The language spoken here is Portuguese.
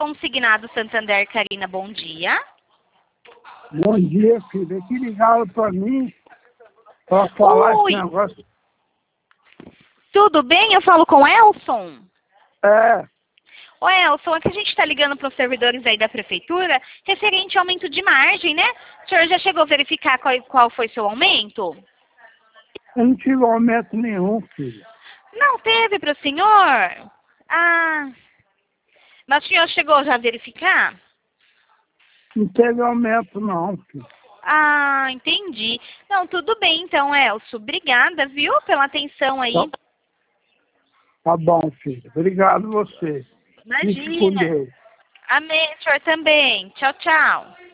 consignado Santander, Karina, bom dia. Bom dia, filho. Aqui ligaram para mim para falar Oi. esse negócio. Tudo bem? Eu falo com Elson? É, Ô, Elson, aqui a gente está ligando para os servidores aí da prefeitura referente ao aumento de margem, né? O senhor já chegou a verificar qual foi seu aumento? eu não tive aumento nenhum, filho. Não teve para o senhor? Ah, mas o senhor chegou já a verificar? Não teve aumento não, filho. Ah, entendi. Não, tudo bem então, Elson. Obrigada, viu, pela atenção aí. Tá bom, filho. Obrigado você. Fique com Imagina. Deus. Amém, senhor também. Tchau, tchau.